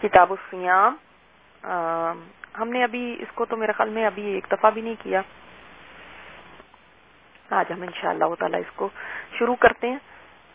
کتاب الصیام. ہم نے ابھی اس کو تو میرے خیال میں ابھی ایک دفعہ بھی نہیں کیا. آج ہم انشاءاللہ تعالی اس کو شروع کرتے ہیں.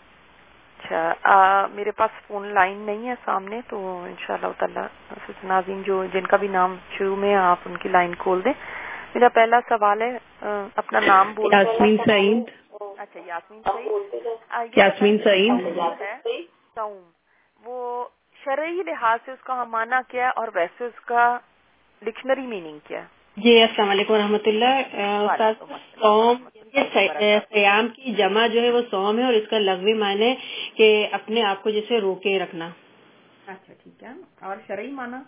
اچھا میرے پاس فون لائن نہیں ہے سامنے، تو انشاءاللہ تعالی ناظرین جو جن کا بھی نام شروع میں آپ ان کی لائن کھول دیں. میرا پہلا سوال ہے، اپنا نام بول. یاسمین سعید. اچھا یاسمین سعید. یاسمین سعید ہے صوم، وہ شرعی لحاظ سے اس کا معنی کیا ہے اور ویسے اس کا ڈکشنری میننگ کیا ہے؟ جی السلام علیکم ورحمۃ اللہ. صوم سیام کی جمع جو ہے وہ صوم ہے، اور اس کا لغوی معنی کہ اپنے آپ کو جیسے روکے رکھنا. اچھا ٹھیک ہے. اور شرعی معنی؟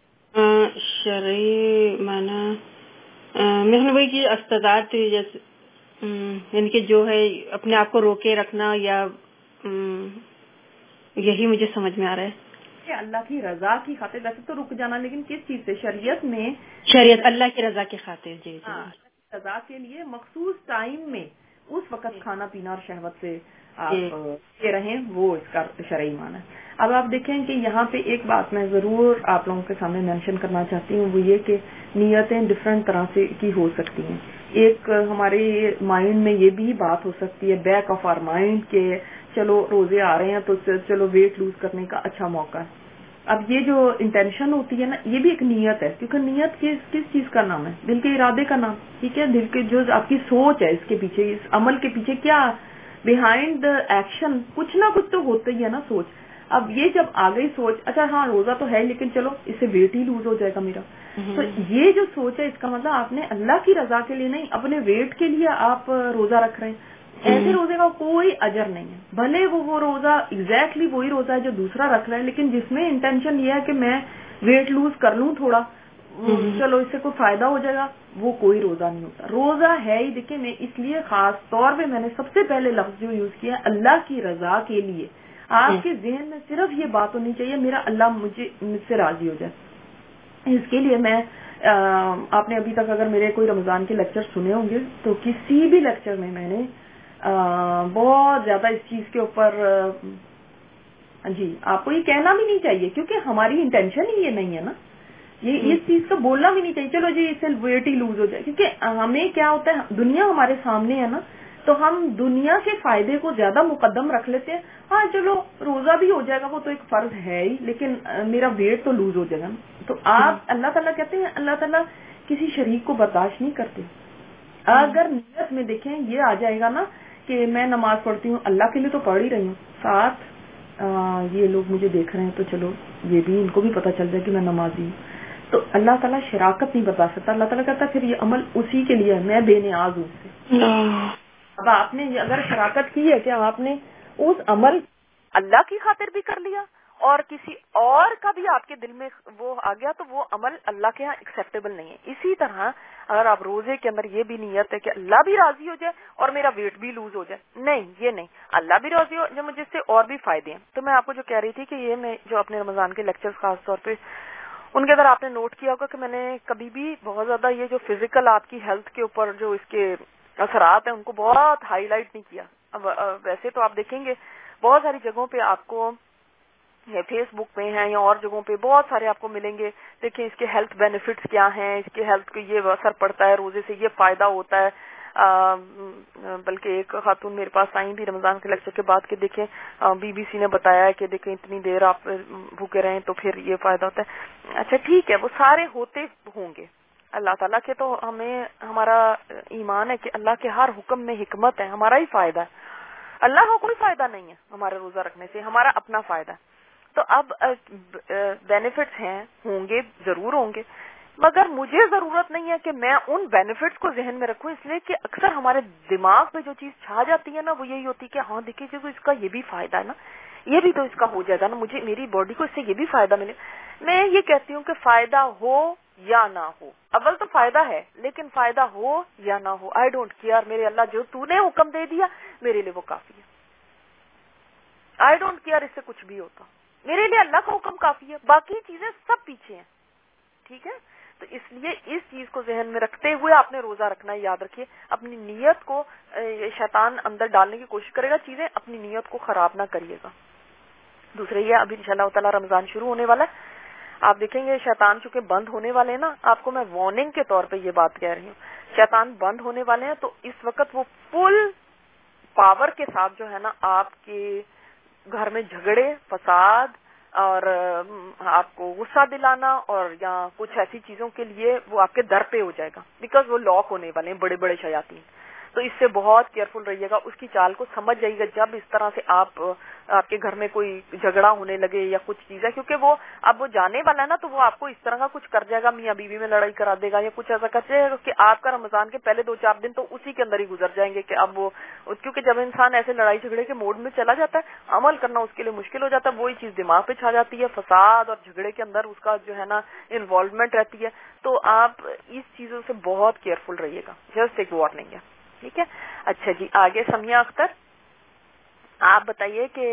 شرعی معنی میں وہی کہ استطاعت، جیسے یعنی کہ جو ہے اپنے آپ کو روکے رکھنا، یا یہی مجھے سمجھ میں آ رہا ہے. اللہ کی رضا کی خاطر، ویسے تو رک جانا، لیکن کس چیز سے؟ شریعت میں شریعت اللہ کی رضا کی خاطر. جی جی رضا کے لیے مخصوص ٹائم میں اس وقت کھانا پینا اور شہوت سے آپ یہ رہیں، وہ اس کا شرعی معنی ہے. اب آپ دیکھیں کہ یہاں پہ ایک بات میں ضرور آپ لوگوں کے سامنے مینشن کرنا چاہتی ہوں، وہ یہ کہ نیتیں ڈفرینٹ طرح سے کی ہو سکتی ہیں. ایک ہمارے مائنڈ میں یہ بھی بات ہو سکتی ہے، بیک آف آر مائنڈ، کہ چلو روزے آ رہے ہیں تو چلو ویٹ لوز کرنے کا اچھا موقع ہے. اب یہ جو انٹینشن ہوتی ہے نا، یہ بھی ایک نیت ہے، کیونکہ نیت کس چیز کا نام ہے؟ دل کے ارادے کا نام. ٹھیک ہے، دل کے جو آپ کی سوچ ہے، اس کے پیچھے، اس عمل کے پیچھے کیا بیہائنڈ دا ایکشن کچھ نہ کچھ تو ہوتا ہی ہے نا سوچ. اب یہ جب آ گئی سوچ، اچھا ہاں روزہ تو ہے لیکن چلو اس سے ویٹ ہی لوز ہو جائے گا میرا، تو یہ جو سوچ ہے اس کا مطلب آپ نے اللہ کی رضا کے لیے نہیں، اپنے ویٹ کے لیے آپ روزہ رکھ رہے ہیں. ایسے روزے کا کوئی اجر نہیں ہے، بھلے وہ روزہ ایگزیکٹلی وہی روزہ ہے جو دوسرا رکھ رہا ہے، لیکن جس میں انٹینشن یہ ہے کہ میں ویٹ لوز کر لوں تھوڑا، چلو اس سے کوئی فائدہ ہو جائے گا، وہ کوئی روزہ نہیں ہوتا. روزہ ہے ہی، دیکھیں میں اس لیے خاص طور پہ میں نے سب سے پہلے لفظ جو یوز کیا ہے اللہ کی رضا کے لیے. آپ کے ذہن میں صرف یہ بات ہونی چاہیے میرا اللہ مجھ سے راضی ہو جائے. اس کے لیے میں آپ نے ابھی تک اگر میرے کوئی رمضان کے لیکچر سنے ہوں گے تو کسی بھی لیکچر میں نے بہت زیادہ اس چیز کے اوپر جی آپ کو یہ کہنا بھی نہیں چاہیے، کیونکہ ہماری انٹینشن ہی یہ نہیں ہے نا، یہ اس چیز کا بولنا بھی نہیں چاہیے چلو جی اس سے ویٹ ہی لوز ہو جائے. کیونکہ ہمیں کیا ہوتا ہے، دنیا ہمارے سامنے ہے نا، تو ہم دنیا کے فائدے کو زیادہ مقدم رکھ لیتے ہیں. ہاں چلو روزہ بھی ہو جائے گا، وہ تو ایک فرض ہے ہی، لیکن میرا ویٹ تو لوز ہو جائے گا. تو آپ اللہ تعالیٰ کہتے ہیں اللہ تعالیٰ کسی شریک کو برداشت نہیں کرتے. اگر نیت میں دیکھیں یہ آ جائے گا نا کہ میں نماز پڑھتی ہوں، اللہ کے لیے تو پڑھ ہی رہی ہوں، ساتھ یہ لوگ مجھے دیکھ رہے ہیں تو چلو یہ بھی ان کو بھی پتہ چل جائے کہ میں نمازی ہوں، تو اللہ تعالیٰ شراکت نہیں بتا سکتا. اللہ تعالیٰ کہتا پھر یہ عمل اسی کے لیے ہے، میں بے نیاز ہوں اس سے. اب آپ نے اگر شراکت کی ہے کہ آپ نے اس عمل اللہ کی خاطر بھی کر لیا اور کسی اور کا بھی آپ کے دل میں وہ آ گیا، تو وہ عمل اللہ کے ہاں ایکسیپٹیبل نہیں ہے. اسی طرح اگر آپ روزے کے اندر یہ بھی نیت ہے کہ اللہ بھی راضی ہو جائے اور میرا ویٹ بھی لوز ہو جائے، نہیں یہ نہیں، اللہ بھی راضی ہو جائے مجھے سے اور بھی فائدے ہیں. تو میں آپ کو جو کہہ رہی تھی کہ یہ میں جو اپنے رمضان کے لیکچر خاص طور پہ ان کے اندر آپ نے نوٹ کیا ہوگا کہ میں نے کبھی بھی بہت زیادہ یہ جو فزیکل آپ کی ہیلتھ کے اوپر جو اس کے اثرات ہیں ان کو بہت ہائی لائٹ نہیں کیا. ویسے تو آپ دیکھیں گے بہت ساری جگہوں پہ آپ کو فیس بک پہ ہیں یا اور جگہوں پہ بہت سارے آپ کو ملیں گے، دیکھیں اس کے ہیلتھ بینیفٹس کیا ہیں، اس کے ہیلتھ کو یہ اثر پڑتا ہے، روزے سے یہ فائدہ ہوتا ہے. بلکہ ایک خاتون میرے پاس آئیں بھی رمضان کے لیکچر کے بعد کہ دیکھیں بی بی سی نے بتایا ہے کہ دیکھیں اتنی دیر آپ بھوکے رہیں تو پھر یہ فائدہ ہوتا ہے. اچھا ٹھیک ہے، وہ سارے ہوتے ہوں گے. اللہ تعالیٰ کے تو ہمیں ہمارا ایمان ہے کہ اللہ کے ہر حکم میں حکمت ہے، ہمارا ہی فائدہ ہے. اللہ کو کوئی فائدہ نہیں ہے ہمارے روزہ رکھنے سے، ہمارا اپنا فائدہ ہے. تو اب بینیفٹس ہیں، ہوں گے، ضرور ہوں گے، مگر مجھے ضرورت نہیں ہے کہ میں ان بینیفٹس کو ذہن میں رکھوں، اس لیے کہ اکثر ہمارے دماغ میں جو چیز چھا جاتی ہے نا وہ یہی ہوتی ہے کہ ہاں دیکھیے جو اس کا یہ بھی فائدہ ہے نا، یہ بھی تو اس کا ہو جائے گا نا، مجھے میری باڈی کو اس سے یہ بھی فائدہ ملے. میں یہ کہتی ہوں کہ فائدہ ہو یا نہ ہو، اول تو فائدہ ہے لیکن فائدہ ہو یا نہ ہو آئی ڈونٹ کیئر. میرے اللہ جو تو نے حکم دے دیا میرے لیے وہ کافی ہے. آئی ڈونٹ کیئر اس سے کچھ بھی ہوتا، میرے لیے اللہ کا حکم کافی ہے، باقی چیزیں سب پیچھے ہیں. ٹھیک ہے، تو اس لیے اس چیز کو ذہن میں رکھتے ہوئے آپ نے روزہ رکھنا ہے. یاد رکھیے اپنی نیت کو شیطان اندر ڈالنے کی کوشش کرے گا، چیزیں اپنی نیت کو خراب نہ کریے گا. دوسرے یہ ابھی انشاءاللہ تعالی رمضان شروع ہونے والا ہے، آپ دیکھیں گے شیطان چونکہ بند ہونے والے ہیں نا، آپ کو میں وارننگ کے طور پہ یہ بات کہہ رہی ہوں، شیطان بند ہونے والے ہیں، تو اس وقت وہ فل پاور کے ساتھ جو ہے نا آپ کے گھر میں جھگڑے، فساد اور آپ کو غصہ دلانا اور یا کچھ ایسی چیزوں کے لیے وہ آپ کے در پہ ہو جائے گا، بیکاز وہ لاک ہونے والے ہیں بڑے بڑے شیاطین. تو اس سے بہت کیئرفل رہیے گا، اس کی چال کو سمجھ جائیے گا جب اس طرح سے آپ کے گھر میں کوئی جھگڑا ہونے لگے یا کچھ چیز ہے، کیونکہ وہ اب وہ جانے والا ہے نا، تو وہ آپ کو اس طرح کا کچھ کر جائے گا، میاں بیوی میں لڑائی کرا دے گا یا کچھ ایسا کر جائے گا کہ آپ کا رمضان کے پہلے 2-4 دن تو اسی کے اندر ہی گزر جائیں گے کہ اب وہ، کیونکہ جب انسان ایسے لڑائی جھگڑے کے موڈ میں چلا جاتا ہے، عمل کرنا اس کے لیے مشکل ہو جاتا ہے، وہی چیز دماغ پہ چھا جاتی ہے، فساد اور جھگڑے کے اندر اس کا جو ہے نا انوالومنٹ رہتی ہے. تو آپ اس چیزوں سے بہت کیئرفل رہیے گا، جسٹ ایک وارننگ ہے. ٹھیک ہے. اچھا جی، آگے سمیہ اختر آپ بتائیے کہ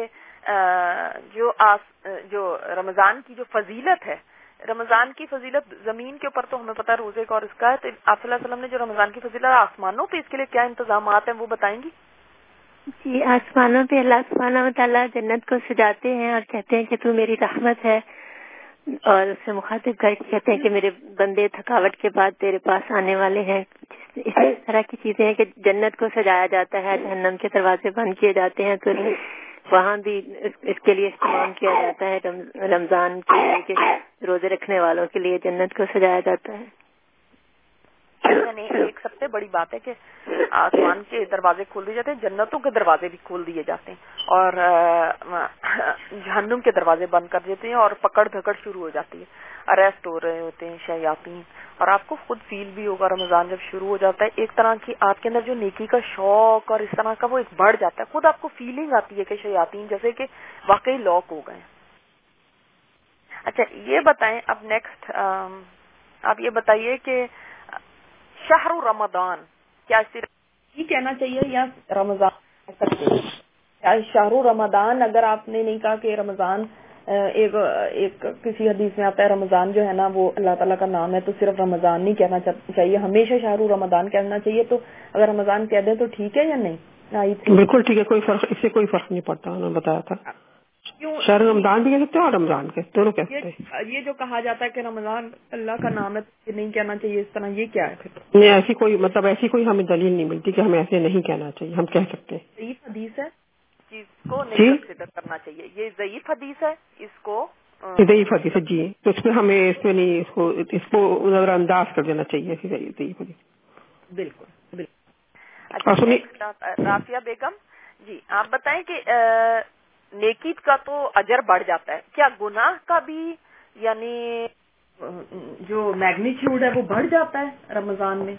جو رمضان کی جو فضیلت ہے، رمضان کی فضیلت زمین کے اوپر تو ہمیں پتا روزے کا اور اس کا ہے، تو آپ صلی اللہ علیہ وسلم نے جو رمضان کی فضیلت آسمانوں پہ اس کے لیے کیا انتظامات ہیں وہ بتائیں گی؟ جی، آسمانوں پہ اللہ سبحانہ و تعالیٰ جنت کو سجاتے ہیں اور کہتے ہیں کہ تو میری رحمت ہے، اور اس سے مخاطب کر کے کہتے ہیں کہ میرے بندے تھکاوٹ کے بعد تیرے پاس آنے والے ہیں. اس طرح کی چیزیں ہیں کہ جنت کو سجایا جاتا ہے، جہنم کے دروازے بند کیے جاتے ہیں، تو وہاں بھی اس کے لیے استعمال کیا جاتا ہے. رمضان کے لیے کہ روزے رکھنے والوں کے لیے جنت کو سجایا جاتا ہے. یعنی ایک سب سے بڑی بات ہے کہ آسمان کے دروازے کھول دیے جاتے ہیں، جنتوں کے دروازے بھی کھول دیے جاتے ہیں، اور جہنم کے دروازے بند کر دیتے ہیں، اور پکڑ دھکڑ شروع ہو جاتی ہے، اریسٹ ہو رہے ہوتے ہیں شیاطین. اور آپ کو خود فیل بھی ہوگا رمضان جب شروع ہو جاتا ہے، ایک طرح کی آپ کے اندر جو نیکی کا شوق اور اس طرح کا وہ ایک بڑھ جاتا ہے، خود آپ کو فیلنگ آتی ہے کہ شیاطین جیسے کہ واقعی لاک ہو گئے ہیں. اچھا یہ بتائیں اب نیکسٹ آپ یہ بتائیے کہ شہر رمضان کیا صرف یہ کہنا چاہیے یا رمضان کیا شہر رمضان، اگر آپ نے نہیں کہا کہ رمضان ایک کسی حدیث میں آتا ہے رمضان جو ہے نا وہ اللہ تعالیٰ کا نام ہے، تو صرف رمضان نہیں کہنا چاہیے، ہمیشہ شہر رمضان کہنا چاہیے. تو اگر رمضان کہہ دیں تو ٹھیک ہے یا نہیں؟ بالکل ٹھیک ہے، کوئی فرق، اس سے کوئی فرق نہیں پڑتا، انہوں نے بتایا تھا. شہر رمضان بھی کہہ سکتے ہیں اور رمضان کے دونوں کہہ سکتے ہیں. یہ جو کہا جاتا ہے کہ رمضان اللہ کا نام ہے نہیں کہنا چاہیے اس طرح، یہ کیا ہے؟ نہیں، ایسی کوئی مطلب ایسی کوئی ہمیں دلیل نہیں ملتی کہ ہمیں ایسے نہیں کہنا چاہیے، ہم کہہ سکتے ہیں. ضعیف حدیث ہے، چیز کو نہیں کنسیڈر کرنا چاہیے، یہ ضعیف حدیث ہے، اس کو ضعیف حدیث ہے جی، تو اس میں ہمیں اس میں نہیں، اس کو نظر انداز کر دینا چاہیے ضعیف حدیث. بالکل بالکل. اچھا رافیہ بیگم جی، آپ بتائیں کہ نیکی کا تو اجر بڑھ جاتا ہے، کیا گناہ کا بھی یعنی جو میگنیچیوڈ ہے وہ بڑھ جاتا ہے رمضان میں؟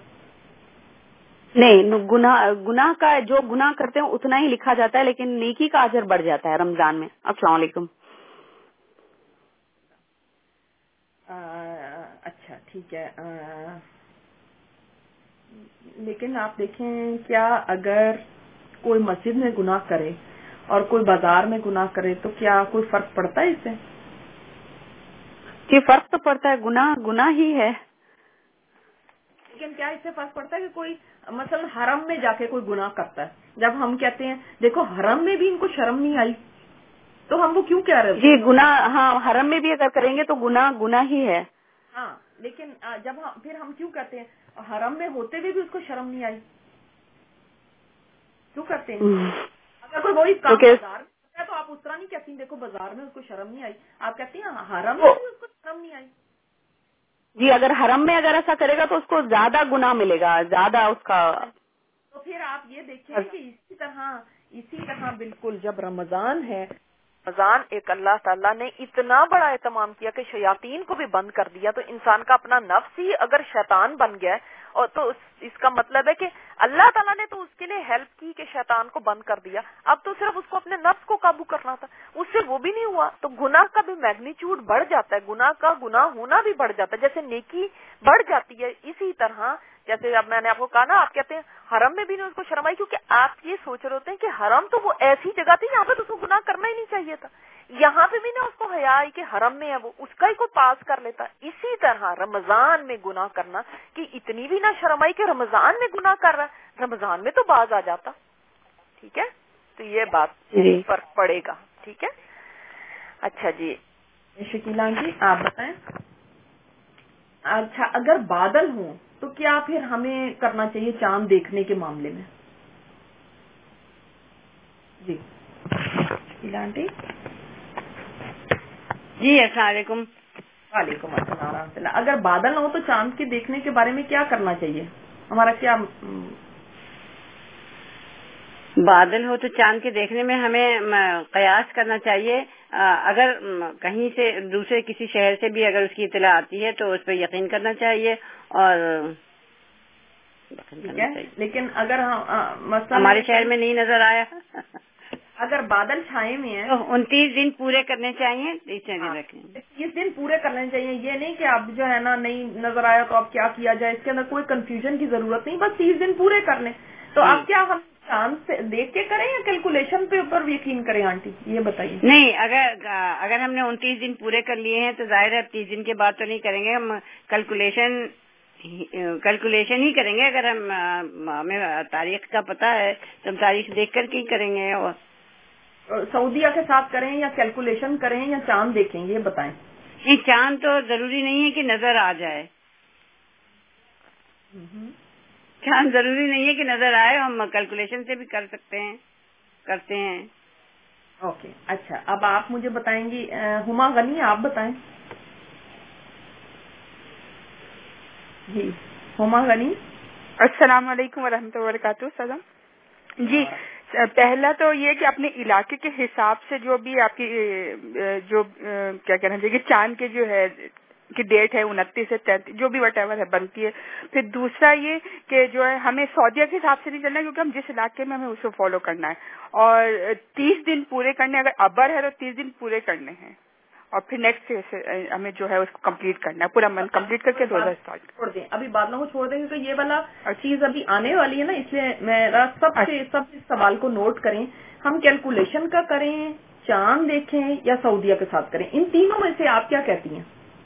نہیں، گناہ کا جو گناہ کرتے ہیں اتنا ہی لکھا جاتا ہے، لیکن نیکی کا اجر بڑھ جاتا ہے رمضان میں. السلام علیکم. اچھا ٹھیک ہے، لیکن آپ دیکھیں کیا اگر کوئی مسجد میں گناہ کرے اور کوئی بازار میں گناہ کرے تو کیا کوئی فرق پڑتا ہے اس سے؟ جی فرق تو پڑتا ہے، گناہ ہی ہے. لیکن کیا اس سے فرق پڑتا ہے کہ کوئی مثلا حرم میں جا کے کوئی گناہ کرتا ہے، جب ہم کہتے ہیں دیکھو حرم میں بھی ان کو شرم نہیں آئی، تو ہم وہ کیوں کہہ رہے ہیں؟ جی گناہ، ہاں حرم میں بھی اگر کریں گے تو گناہ ہی ہے. ہاں لیکن جب پھر ہم کیوں کہتے ہیں حرم میں ہوتے ہوئے بھی اس کو شرم نہیں آئی، کیوں کرتے ہیں؟ اگر کوئی وہی کام بازار میں کرتا ہے تو آپ اس طرح نہیں کہتی دیکھو بازار میں اس کو شرم نہیں آئی، آپ کہتی ہیں حرم میں بھی اس کو شرم نہیں آئی. جی اگر حرم میں اگر ایسا کرے گا تو اس کو زیادہ گناہ ملے گا، زیادہ اس کا. تو پھر آپ یہ دیکھیں کہ اسی طرح بالکل جب رمضان ہے، رمضان ایک اللہ تعالیٰ نے اتنا بڑا اہتمام کیا کہ شیاطین کو بھی بند کر دیا، تو انسان کا اپنا نفس ہی اگر شیطان بن گیا اور تو اس کا مطلب ہے کہ اللہ تعالیٰ نے تو اس کے لیے ہیلپ کی کہ شیطان کو بند کر دیا، اب تو صرف اس کو اپنے نفس کو قابو کرنا تھا، اس سے وہ بھی نہیں ہوا. تو گناہ کا بھی میگنیچیوڈ بڑھ جاتا ہے، گناہ ہونا بھی بڑھ جاتا ہے، جیسے نیکی بڑھ جاتی ہے اسی طرح. جیسے اب میں نے آپ کو کہا نا، آپ کہتے ہیں حرم میں بھی نہیں اس کو شرم آئی، کیونکہ آپ یہ سوچ رہے ہوتے ہیں کہ حرم تو وہ ایسی جگہ تھی جہاں پہ اس کو گناہ کرنا ہی نہیں چاہیے تھا، یہاں پہ بھی نا اس کو حیا آئی کہ حرم میں ہے وہ، اس کا ہی کوئی پاس کر لیتا. اسی طرح رمضان میں گناہ کرنا کہ اتنی بھی نہ شرم آئی کہ رمضان میں گناہ کر رہا ہے، رمضان میں تو باز آ جاتا. ٹھیک ہے، تو یہ بات فرق پڑے گا. ٹھیک ہے. اچھا جی، شکیلا جی آپ بتائیں. اچھا اگر بادل ہوں تو کیا پھر ہمیں کرنا چاہیے چاند دیکھنے کے معاملے میں؟ جی شکیلا آنٹی. جی السلام علیکم. وعلیکم السلام ورحمۃ اللہ. اگر بادل نہ ہو تو چاند کے دیکھنے کے بارے میں کیا کرنا چاہیے؟ ہمارا کیا بادل ہو تو چاند کے دیکھنے میں ہمیں قیاس کرنا چاہیے. اگر کہیں سے دوسرے کسی شہر سے بھی اگر اس کی اطلاع آتی ہے تو اس پہ یقین کرنا چاہیے. اور لیکن اگر ہمارے شہر میں نہیں نظر آیا اگر بادل چھائے ہوئے ہیں تو 29 دن پورے کرنے چاہیے. 30 دن پورے کرنے چاہیے. یہ نہیں کہ اب جو ہے نا نہیں نظر آیا تو اب کیا کیا جائے, اس کے اندر کوئی کنفیوژن کی ضرورت نہیں, بس 30 دن پورے کر لیں. تو اب کیا ہم چاند سے دیکھ کے کریں یا کیلکولیشن پہ اوپر یقین کریں آنٹی, یہ بتائیے. نہیں, اگر ہم نے 29 دن پورے کر لیے ہیں تو ظاہر ہے 30 دن کے بعد تو نہیں کریں گے, ہم کیلکولیشن ہی کریں گے. اگر ہمیں تاریخ کا پتہ ہے تو ہم تاریخ دیکھ کر کے ہی کریں گے. اور سعودیہ کے ساتھ کریں یا کیلکولیشن کریں یا چاند دیکھیں, یہ بتائیں. نہیں, چاند تو ضروری نہیں ہے کہ نظر آ جائے. چاند ضروری نہیں ہے کہ نظر آئے, ہم کیلکولیشن سے بھی کر سکتے ہیں, کرتے ہیں. اوکے اچھا, اب آپ مجھے بتائیں گی. ہما غنی آپ بتائیں. جی ہما غنی. السلام علیکم ورحمۃ اللہ وبرکاتہ. سلام جی. پہلا تو یہ کہ اپنے علاقے کے حساب سے جو بھی آپ کی جو کیا کہنا چاہیے چاند کے جو ہے کی ڈیٹ ہے 29 سے 33 جو بھی وٹ ایور ہے بنتی ہے. پھر دوسرا یہ کہ جو ہے ہمیں سعودیہ کے حساب سے نہیں چلنا کیونکہ ہم جس علاقے میں ہمیں اسے فالو کرنا ہے. اور 30 دن پورے کرنے, اگر ابر ہے تو 30 دن پورے کرنے ہیں اور پھر نیکسٹ ہمیں جو ہے اس کو کمپلیٹ کرنا ہے, پورا منتھ کمپلیٹ کر کے 2000 اسٹارٹ چھوڑ دیں. ابھی بادلوں کو چھوڑ دیں کیونکہ یہ والا چیز ابھی آنے والی ہے نا, اس لیے میرا سب سوال کو نوٹ کریں. ہم کیلکولیشن کا کریں, چاند دیکھیں یا سعودیہ کے ساتھ کریں, ان تینوں میں سے آپ کیا کہتی ہیں؟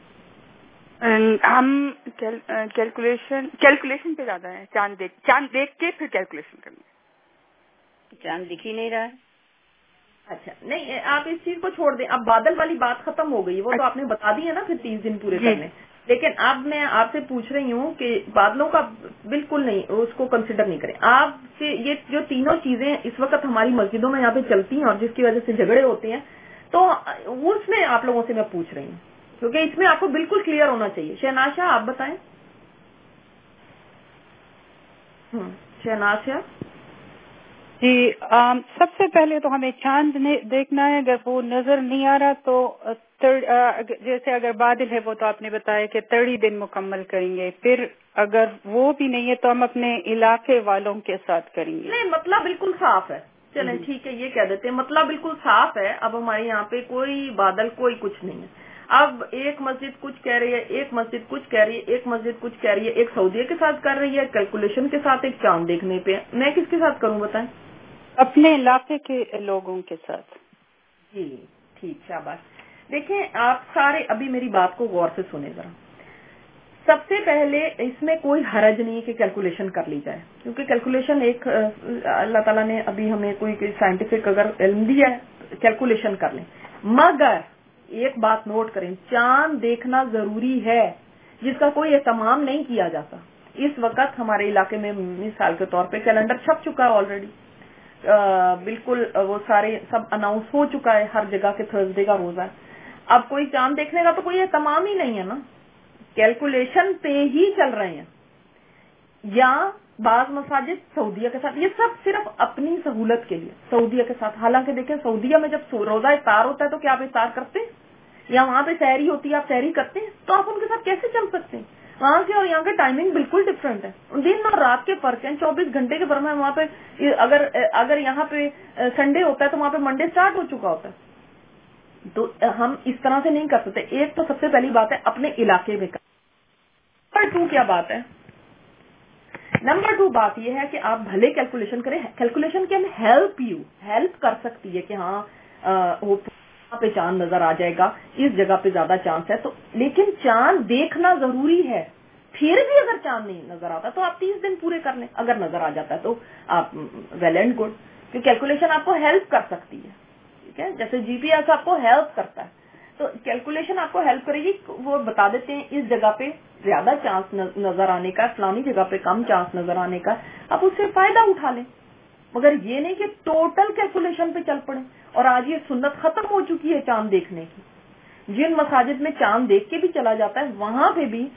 ہم کیلکولیشن پہ زیادہ ہے. چاند دیکھ کے پھر کیلکولیشن کرنا. چاند دکھ ہی نہیں رہا ہے. اچھا نہیں, آپ اس چیز کو چھوڑ دیں. اب بادل والی بات ختم ہو گئی, وہ تو آپ نے بتا دی ہے نا پھر 30 دن پورے کرنے. لیکن اب میں آپ سے پوچھ رہی ہوں کہ بادلوں کا بالکل نہیں, اس کو کنسیڈر نہیں کریں. آپ سے یہ جو تینوں چیزیں اس وقت ہماری مسجدوں میں یہاں پہ چلتی ہیں اور جس کی وجہ سے جھگڑے ہوتے ہیں, تو اس میں آپ لوگوں سے میں پوچھ رہی ہوں کیونکہ اس میں آپ کو بالکل کلیئر ہونا چاہیے. شہناز شاہ آپ بتائیں. شہناز شاہ جی, سب سے پہلے تو ہمیں چاند دیکھنا ہے. اگر وہ نظر نہیں آ رہا تو جیسے اگر بادل ہے وہ تو آپ نے بتایا کہ 30 دن مکمل کریں گے. پھر اگر وہ بھی نہیں ہے تو ہم اپنے علاقے والوں کے ساتھ کریں گے. نہیں, مسئلہ بالکل صاف ہے. چلیں ٹھیک ہے, یہ کہہ دیتے ہیں مسئلہ بالکل صاف ہے. اب ہمارے یہاں پہ کوئی بادل کوئی کچھ نہیں ہے. اب ایک مسجد کچھ کہہ رہی ہے, ایک مسجد کچھ کہہ رہی ہے, ایک مسجد کچھ کہہ رہی ہے, ایک سعودیہ کے ساتھ کر رہی ہے کیلکولیشن کے ساتھ, ایک چاند دیکھنے پہ. میں کس کے ساتھ کروں بتائیں؟ اپنے علاقے کے لوگوں کے ساتھ. جی ٹھیک, شاباش. دیکھیں آپ سارے ابھی میری بات کو غور سے سنیں ذرا. سب سے پہلے اس میں کوئی حرج نہیں کہ کیلکولیشن کر لی جائے, کیونکہ کیلکولیشن ایک اللہ تعالیٰ نے ابھی ہمیں کوئی سائنٹیفک اگر علم دیا ہے کیلکولیشن کر لیں. مگر ایک بات نوٹ کریں, چاند دیکھنا ضروری ہے جس کا کوئی اہتمام نہیں کیا جاتا. اس وقت ہمارے علاقے میں مثال کے طور پہ کیلنڈر چھپ چکا ہے آلریڈی, بالکل وہ سارے سب اناؤنس ہو چکا ہے ہر جگہ کے تھرسڈے کا روزہ ہے. اب کوئی چاند دیکھنے کا تو کوئی اہتمام ہی نہیں ہے نا, کیلکولیشن پہ ہی چل رہے ہیں. یا بعض مساجد سعودیہ کے ساتھ, یہ سب صرف اپنی سہولت کے لیے سعودیہ کے ساتھ. حالانکہ دیکھیں سعودیہ میں جب روزہ افطار ہوتا ہے تو کیا آپ افطار کرتے ہیں؟ یا وہاں پہ سحری ہوتی ہے آپ سحری کرتے ہیں؟ تو آپ ان کے ساتھ کیسے چل سکتے ہیں؟ وہاں کے اور یہاں کے ٹائمنگ بالکل ڈفرینٹ ہے, دن اور رات کے فرق ہیں, 24 گھنٹے کے فرق ہے. وہاں پہ اگر یہاں پہ سنڈے ہوتا ہے تو وہاں پہ منڈے سٹارٹ ہو چکا ہوتا ہے. تو ہم اس طرح سے نہیں کر سکتے. ایک تو سب سے پہلی بات ہے اپنے علاقے میں کر. نمبر 2 کیا بات ہے؟ نمبر 2 بات یہ ہے کہ آپ بھلے کیلکولیشن کریں, کیلکولیشن کین ہیلپ کر سکتی ہے کہ ہاں وہاں پہ چاند نظر آ جائے گا, اس جگہ پہ زیادہ چانس ہے تو, لیکن چاند دیکھنا ضروری ہے. پھر بھی اگر چاند نہیں نظر آتا تو آپ 30 دن پورے کر لیں, اگر نظر آ جاتا ہے تو آپ ویل اینڈ گڈ, کیونکہ کیلکولیشن آپ کو ہیلپ کر سکتی ہے. ٹھیک ہے, جیسے GPS آپ کو ہیلپ کرتا ہے. تو کیلکولیشن آپ کو ہیلپ کرے گی. وہ بتا دیتے ہیں اس جگہ پہ زیادہ چانس نظر آنے کا, فلانی جگہ پہ کم چانس نظر آنے کا, آپ اس سے فائدہ اٹھا لیں. مگر یہ نہیں کہ ٹوٹل کیلکولیشن پہ چل پڑے. اور آج یہ سنت ختم ہو چکی ہے چاند دیکھنے کی. جن مساجد میں چاند دیکھ کے بھی چلا جاتا ہے وہاں پہ بھی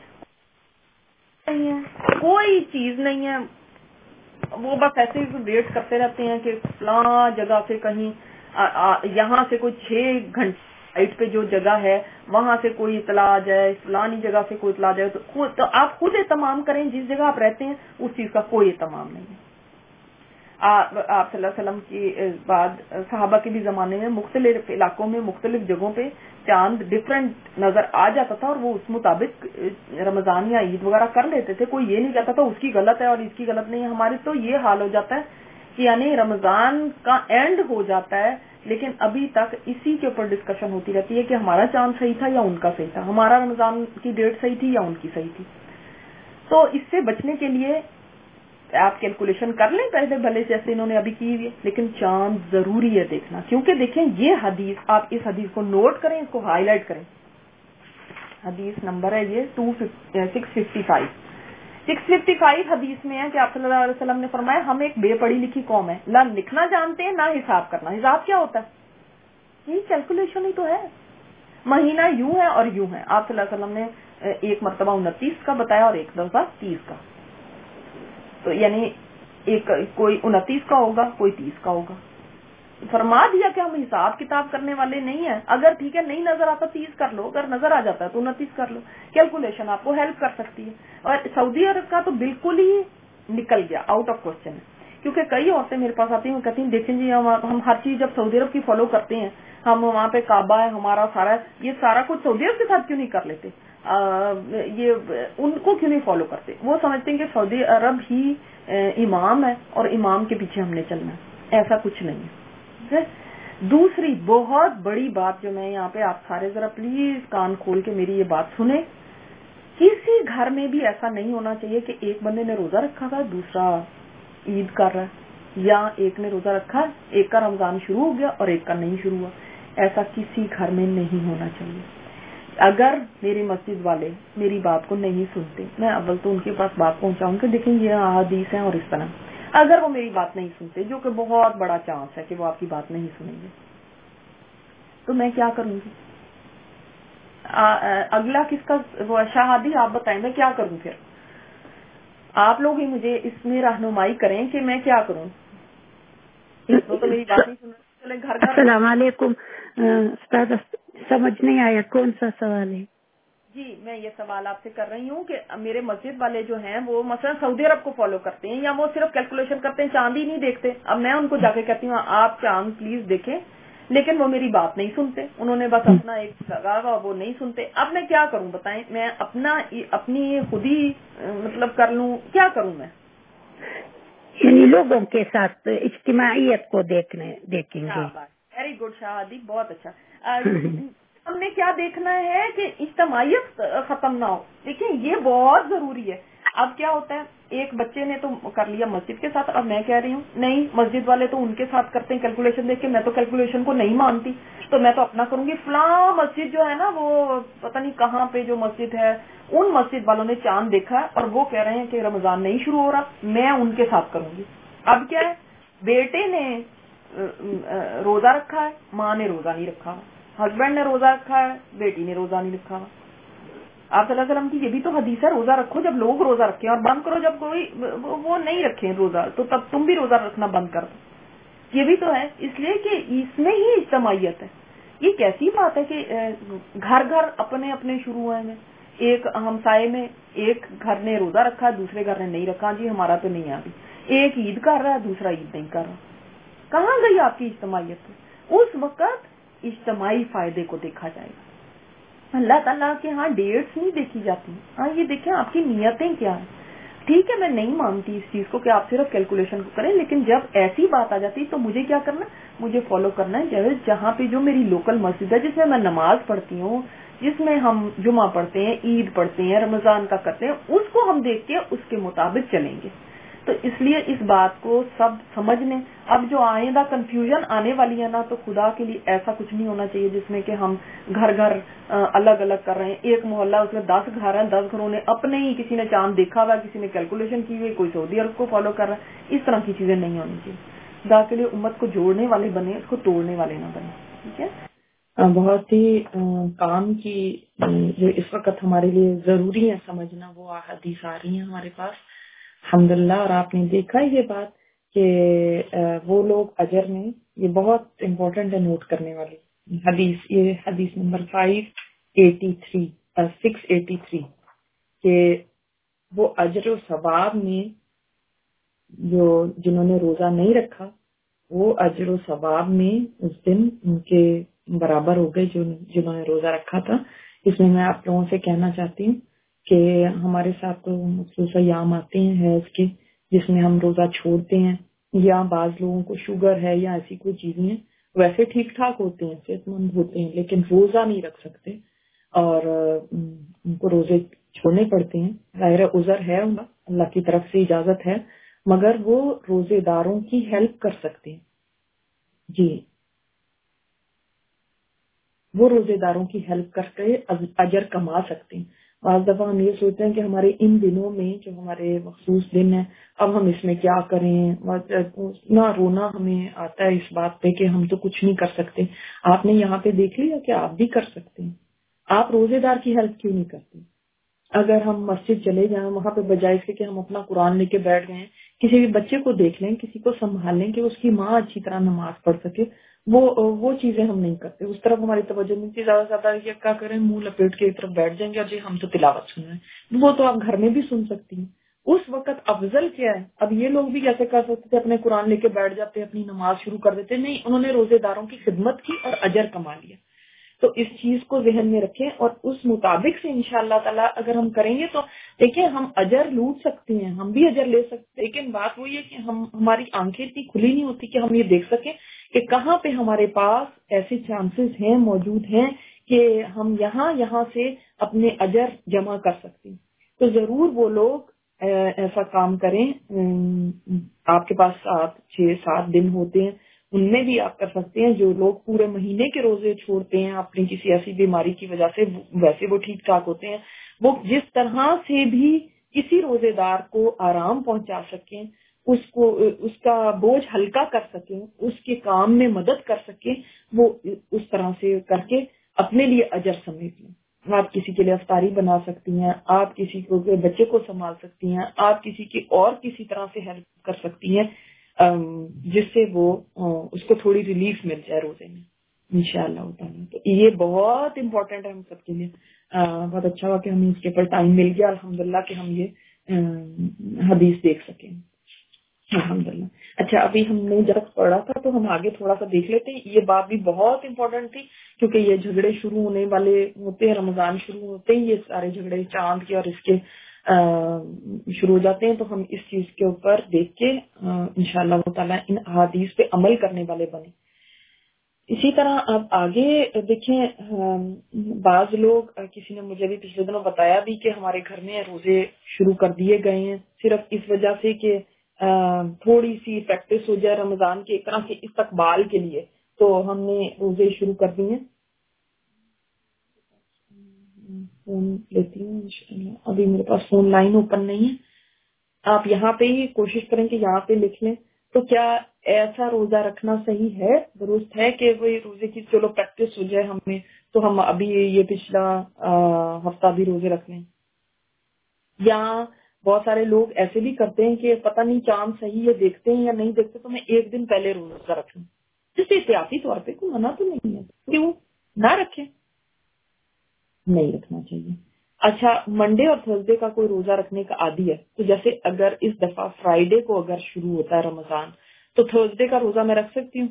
نہیں ہے, کوئی چیز نہیں ہے. وہ بس ایسے ویٹ کرتے رہتے ہیں کہ فلاں جگہ سے کہیں یہاں سے کوئی 6 گھنٹے سائٹ پہ جو جگہ ہے وہاں سے کوئی اطلاع آ جائے, فلانی جگہ سے کوئی اطلاع آ جائے. تو آپ خود اہتمام کریں. جس جگہ آپ رہتے ہیں اس چیز کا کوئی اہتمام نہیں ہے. آپ صلی اللہ علیہ وسلم کی بعد صحابہ کے بھی زمانے میں مختلف علاقوں میں مختلف جگہوں پہ چاند ڈفرینٹ نظر آ جاتا تھا, اور وہ اس مطابق رمضان یا عید وغیرہ کر لیتے تھے. کوئی یہ نہیں کہتا تھا اس کی غلط ہے اور اس کی غلط نہیں ہے. ہمارے تو یہ حال ہو جاتا ہے کہ یعنی رمضان کا اینڈ ہو جاتا ہے لیکن ابھی تک اسی کے اوپر ڈسکشن ہوتی رہتی ہے کہ ہمارا چاند صحیح تھا یا ان کا صحیح تھا, ہمارا رمضان کی ڈیٹ صحیح تھی یا ان کی صحیح تھی. تو اس سے بچنے کے لیے آپ کیلکولیشن کر لیں پہلے بھلے جیسے انہوں نے ابھی کی ہوئی ہے, لیکن چاند ضروری ہے دیکھنا. کیونکہ دیکھیں یہ حدیث, آپ اس حدیث کو نوٹ کریں, اس کو ہائی لائٹ کریں. حدیث نمبر ہے یہ 655. 655 حدیث میں ہے کہ آپ صلی اللہ علیہ وسلم نے فرمایا ہم ایک بے پڑھی لکھی قوم ہے, نہ لکھنا جانتے ہیں نہ حساب کرنا. حساب کیا ہوتا ہے؟ یہ کیلکولیشن ہی تو ہے. مہینہ یوں ہے اور یوں ہے. آپ صلی اللہ علیہ وسلم نے ایک مرتبہ 29 کا بتایا اور ایک دفعہ 30 کا. تو یعنی ایک کوئی 29 کا ہوگا, کوئی 30 کا ہوگا. فرما دیا کہ ہم حساب کتاب کرنے والے نہیں ہیں. اگر ٹھیک ہے نہیں نظر آتا 30 کر لو, اگر نظر آ جاتا ہے تو 29 کر لو. کیلکولیشن آپ کو ہیلپ کر سکتی ہے. اور سعودی عرب کا تو بالکل ہی نکل گیا, آؤٹ آف کوشچن ہے. کیونکہ کئی عورتیں میرے پاس آتی ہیں, وہ کہتی ہیں دیکھیں جی ہم ہر چیز جب سعودی عرب کی فالو کرتے ہیں, ہم وہاں پہ کعبہ ہے ہمارا سارا, یہ سارا کچھ سعودی عرب کے ساتھ کیوں نہیں کر لیتے, یہ ان کو کیوں نہیں فالو کرتے. وہ سمجھتے ہیں کہ سعودی عرب ہی امام ہے اور امام کے پیچھے ہم نے چلنا ہے. ایسا کچھ نہیں ہے. دوسری بہت بڑی بات جو میں یہاں پہ, آپ سارے ذرا پلیز کان کھول کے میری یہ بات سنیں, کسی گھر میں بھی ایسا نہیں ہونا چاہیے کہ ایک بندے نے روزہ رکھا تھا دوسرا عید کر رہا ہے, یا ایک نے روزہ رکھا ایک کا رمضان شروع ہو گیا اور ایک کا نہیں شروع ہوا. ایسا کسی گھر میں نہیں ہونا چاہیے. اگر میری مسجد والے میری بات کو نہیں سنتے, میں اول تو ان کے پاس بات پہنچاؤں کہ دیکھیں یہ احادیث ہیں اور اس طرح. اگر وہ میری بات نہیں سنتے, جو کہ بہت بڑا چانس ہے کہ وہ آپ کی بات نہیں سنیں گے, تو میں کیا کروں گی؟ اگلا کس کا وہ شہادی آپ بتائیں, میں کیا کروں؟ پھر آپ لوگ ہی مجھے اس میں رہنمائی کریں کہ میں کیا کروں. تو میری بات نہیں سن رہے, گھر گھر. السلام علیکم استاد, سمجھ نہیں آیا کون سا سوال ہے؟ جی میں یہ سوال آپ سے کر رہی ہوں کہ میرے مسجد والے جو ہیں وہ مثلا سعودی عرب کو فالو کرتے ہیں, یا وہ صرف کیلکولیشن کرتے ہیں, چاند ہی نہیں دیکھتے. اب میں ان کو جا کے کہتی ہوں آپ چاند پلیز دیکھیں, لیکن وہ میری بات نہیں سنتے, انہوں نے بس اپنا ایک لگا اور وہ نہیں سنتے. اب میں کیا کروں بتائیں؟ میں اپنی خود ہی مطلب کر لوں, کیا کروں میں؟ یعنی لوگوں کے ساتھ اجتماعیت کو دیکھیں گے. ویری گڈ شاہدی, بہت اچھا. ہم نے کیا دیکھنا ہے کہ اجتماعیت ختم نہ ہو. دیکھیں یہ بہت ضروری ہے. اب کیا ہوتا ہے, ایک بچے نے تو کر لیا مسجد کے ساتھ, اب میں کہہ رہی ہوں نہیں مسجد والے تو ان کے ساتھ کرتے ہیں کیلکولیشن دیکھ کے, میں تو کیلکولیشن کو نہیں مانتی, تو میں تو اپنا کروں گی. فلاں مسجد جو ہے نا وہ پتہ نہیں کہاں پہ جو مسجد ہے, ان مسجد والوں نے چاند دیکھا ہے اور وہ کہہ رہے ہیں کہ رمضان نہیں شروع ہو رہا, میں ان کے ساتھ کروں گی. اب کیا ہے, بیٹے نے روزہ رکھا ہے, ماں نے روزہ نہیں رکھا, ہسبینڈ نے روزہ رکھا ہے, بیٹی نے روزہ نہیں رکھا. آپ صلی اللہ علیہ وسلم کی یہ بھی تو حدیث ہے, روزہ رکھو جب لوگ روزہ رکھیں اور بند کرو جب کوئی وہ نہیں رکھیں روزہ, تو تب تم بھی روزہ رکھنا بند کر دو. یہ بھی تو ہے, اس لیے کہ اس میں ہی اجتماعیت ہے. یہ کیسی بات ہے کہ گھر گھر اپنے اپنے شروع ہوئے, ایک ہمسائے میں ایک گھر نے روزہ رکھا دوسرے گھر نے نہیں رکھا, جی ہمارا تو نہیں آ رہی. ایک عید کر رہا ہے دوسرا عید نہیں کر رہا. کہاں گئی آپ کی اجتماعیت؟ اس وقت اجتماعی فائدے کو دیکھا جائے گا. اللہ تعالیٰ کے ہاں ڈیٹس نہیں دیکھی جاتی. ہاں یہ دیکھیں آپ کی نیتیں کیا ہیں. ٹھیک ہے میں نہیں مانتی اس چیز کو کہ آپ صرف کیلکولیشن کو کریں, لیکن جب ایسی بات آ جاتی تو مجھے کیا کرنا, مجھے فالو کرنا ہے جہاں پہ جو میری لوکل مسجد ہے, جس میں میں نماز پڑھتی ہوں, جس میں ہم جمعہ پڑھتے ہیں, عید پڑھتے ہیں, رمضان کا کرتے ہیں, اس کو ہم دیکھ کے اس کے مطابق چلیں گے. تو اس لیے اس بات کو سب سمجھ لیں. اب جو آئندہ کنفیوژن آنے والی ہے نا، تو خدا کے لیے ایسا کچھ نہیں ہونا چاہیے جس میں کہ ہم گھر گھر الگ الگ کر رہے ہیں. ایک محلہ اس میں 10 گھر ہیں، 10 گھروں نے اپنے ہی، کسی نے چاند دیکھا ہوا، کسی نے کیلکولیشن کی ہوئی، کوئی سعودی عرب کو فالو کر رہا ہے. اس طرح کی چیزیں نہیں ہونی چاہیے. خدا کے لیے امت کو جوڑنے والے بنے، اس کو توڑنے والے نہ بنے. ٹھیک ہے. بہت ہی کام کی جو اس وقت ہمارے لیے ضروری ہے سمجھنا، وہ احادیث آ رہی ہیں ہمارے پاس الحمدللہ. اور آپ نے دیکھا یہ بات کہ وہ لوگ اجر میں، یہ بہت امپورٹنٹ ہے نوٹ کرنے والی حدیث، یہ حدیث نمبر 683 کہ وہ اجر و ثواب میں جنہوں نے روزہ نہیں رکھا، وہ اجر و ثواب میں اس دن ان کے برابر ہو گئے جنہوں نے روزہ رکھا تھا. اس میں میں آپ لوگوں سے کہنا چاہتی ہوں کہ ہمارے ساتھ تو مخصوص ایام آتے ہیں حیض کے جس میں ہم روزہ چھوڑتے ہیں، یا بعض لوگوں کو شوگر ہے یا ایسی کوئی چیزیں ہیں، ویسے ٹھیک ٹھاک ہوتے ہیں، صحت مند ہوتے ہیں، لیکن روزہ نہیں رکھ سکتے اور ان کو روزے چھوڑنے پڑتے ہیں. ظاہر عذر ہے، اللہ کی طرف سے اجازت ہے، مگر وہ روزے داروں کی ہیلپ کر سکتے ہیں. جی، وہ روزے داروں کی ہیلپ کر کے اجر کما سکتے ہیں. بعض دفعہ ہم یہ سوچتے ہیں کہ ہمارے ان دنوں میں جو ہمارے مخصوص دن ہیں، اب ہم اس میں کیا کریں، نہ رونا ہمیں آتا ہے اس بات پہ کہ ہم تو کچھ نہیں کر سکتے. آپ نے یہاں پہ دیکھ لیا کہ آپ بھی کر سکتے ہیں. آپ روزے دار کی ہیلپ کیوں نہیں کرتے؟ اگر ہم مسجد چلے جائیں، وہاں پہ بجائے اس کے کہ ہم اپنا قرآن لے کے بیٹھ گئے، کسی بھی بچے کو دیکھ لیں، کسی کو سنبھال لیں کہ اس کی ماں اچھی طرح نماز پڑھ سکے، وہ چیزیں ہم نہیں کرتے. اس طرف ہماری توجہ نہیں تھی. زیادہ سے زیادہ یہ کیا کریں، منہ لپیٹ کے ایک طرف بیٹھ جائیں گے اور جی ہم تو تلاوت سن رہے ہیں. وہ تو آپ گھر میں بھی سن سکتی ہیں. اس وقت افضل کیا ہے؟ اب یہ لوگ بھی کیسے کر سکتے تھے، اپنے قرآن لے کے بیٹھ جاتے، اپنی نماز شروع کر دیتے. نہیں، انہوں نے روزے داروں کی خدمت کی اور اجر کما لیا. تو اس چیز کو ذہن میں رکھیں اور اس مطابق سے انشاءاللہ تعالی اگر ہم کریں گے تو دیکھیں ہم اجر لوٹ سکتے ہیں، ہم بھی اجر لے سکتے ہیں. لیکن بات وہی ہے کہ ہماری آنکھیں اتنی کھلی نہیں ہوتی کہ ہم یہ دیکھ سکیں کہ کہاں پہ ہمارے پاس ایسے چانسز ہیں، موجود ہیں کہ ہم یہاں سے اپنے اجر جمع کر سکتے ہیں. تو ضرور وہ لوگ ایسا کام کریں. آپ کے پاس 6-7 دن ہوتے ہیں، ان میں بھی آپ کر سکتے ہیں. جو لوگ پورے مہینے کے روزے چھوڑتے ہیں اپنی کسی ایسی بیماری کی وجہ سے، ویسے وہ ٹھیک ٹھاک ہوتے ہیں، وہ جس طرح سے بھی کسی روزے دار کو آرام پہنچا سکیں، اس کا بوجھ ہلکا کر سکیں، اس کے کام میں مدد کر سکیں، وہ اس طرح سے کر کے اپنے لیے اجر سمیٹ لیں. آپ کسی کے لیے افطاری بنا سکتی ہیں، آپ کسی کو بچے کو سنبھال سکتی ہیں، آپ کسی کی اور کسی طرح سے ہیلپ کر سکتی ہیں جس سے وہ اس کو تھوڑی ریلیف مل جائے روزے میں انشاءاللہ تعالی. تو یہ بہت امپورٹنٹ ہے ہم سب کے لیے. بہت اچھا ہوا کہ ہمیں اس کے اوپر ٹائم مل گیا الحمدللہ کہ ہم یہ حدیث دیکھ سکیں الحمدللہ. اچھا، ابھی ہم نے جب پڑھا تھا تو ہم آگے تھوڑا سا دیکھ لیتے ہیں. یہ بات بھی بہت امپورٹنٹ تھی کیونکہ یہ جھگڑے شروع ہونے والے ہوتے ہیں، رمضان شروع ہوتے ہیں، یہ سارے جھگڑے چاند کے اور اس کے شروع ہو جاتے ہیں. تو ہم اس چیز کے اوپر دیکھ کے انشاءاللہ تعالی ان احادیث پہ عمل کرنے والے بنے. اسی طرح اب آگے دیکھیں، بعض لوگ، کسی نے مجھے بھی پچھلے دنوں بتایا بھی کہ ہمارے گھر میں روزے شروع کر دیے گئے ہیں صرف اس وجہ سے کہ تھوڑی سی پریکٹس ہو جائے رمضان کے ایک طرح سے استقبال کے لیے، تو ہم نے روزے شروع کر دیے. فون لیتی ہوں انشاءاللہ. ابھی میرے پاس فون لائن اوپن نہیں ہے. آپ یہاں پہ ہی کوشش کریں کہ یہاں پہ لکھ لیں. تو کیا ایسا روزہ رکھنا صحیح ہے، درست ہے کہ وہی روزے کی چلو پریکٹس ہو جائے ہمیں، تو ہم ابھی یہ پچھلا ہفتہ بھی روزے رکھ لیں؟ یا بہت سارے لوگ ایسے بھی کرتے ہیں کہ پتہ نہیں چاند صحیح ہے، دیکھتے ہیں یا نہیں دیکھتے، تو میں ایک دن پہلے روزہ رکھ لوں. جس سے احتیاطی طور پہ کوئی منع تو نہیں ہے، کیوں نہ رکھیں؟ نہیں رکھنا چاہیے. اچھا، منڈے اور تھرسڈے کا کوئی روزہ رکھنے کا عادی ہے، تو جیسے اگر اس دفعہ فرائیڈے کو اگر شروع ہوتا ہے رمضان تو تھرسڈے کا روزہ میں رکھ سکتی ہوں؟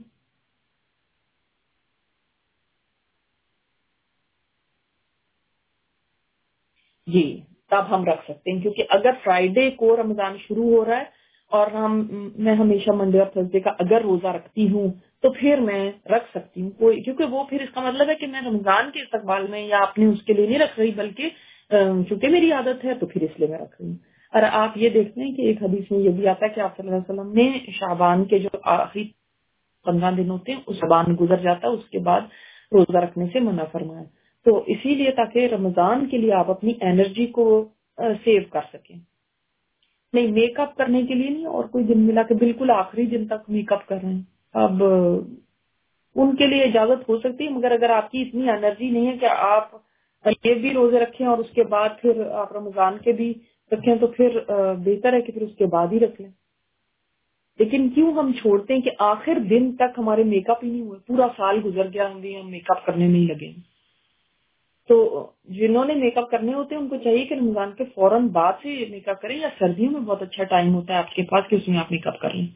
جی، تب ہم رکھ سکتے ہیں، کیونکہ اگر فرائیڈے کو رمضان شروع ہو رہا ہے اور میں ہمیشہ منڈے اور تھرسڈے کا اگر روزہ رکھتی ہوں تو پھر میں رکھ سکتی ہوں کوئی، کیونکہ وہ پھر اس کا مطلب ہے کہ میں رمضان کے استقبال میں یا اپنے اس کے لیے نہیں رکھ رہی، بلکہ چونکہ میری عادت ہے تو پھر اس لیے میں رکھ رہی ہوں. اور آپ یہ دیکھتے ہیں کہ ایک حدیث میں یہ بھی آتا ہے کہ آپ صلی اللہ علیہ وسلم نے شعبان کے جو آخری 15 دن ہوتے ہیں اس شعبان گزر جاتا ہے اس کے بعد روزہ رکھنے سے منع فرمایا. تو اسی لیے تاکہ رمضان کے لیے آپ اپنی انرجی کو سیو کر سکیں. نہیں میک اپ کرنے کے لیے نہیں اور کوئی دن ملا کے بالکل آخری دن تک میک اپ کر رہے ہیں, اب ان کے لیے اجازت ہو سکتی ہے, مگر اگر آپ کی اتنی انرجی نہیں ہے کہ آپ یہ بھی روزے رکھیں اور اس کے بعد پھر آپ رمضان کے بھی رکھیں تو پھر بہتر ہے کہ پھر اس کے بعد ہی رکھ لیں. لیکن کیوں ہم چھوڑتے ہیں کہ آخر دن تک ہمارے میک اپ ہی نہیں ہوئے, پورا سال گزر گیا ہم بھی ہم میک اپ کرنے میں ہی لگے. تو جنہوں نے میک اپ کرنے ہوتے ہیں ان کو چاہیے کہ رمضان کے فوراً بعد سے میک اپ کریں, یا سردیوں میں بہت اچھا ٹائم ہوتا ہے آپ کے پاس کہ اس میں آپ میک اپ کر لیں.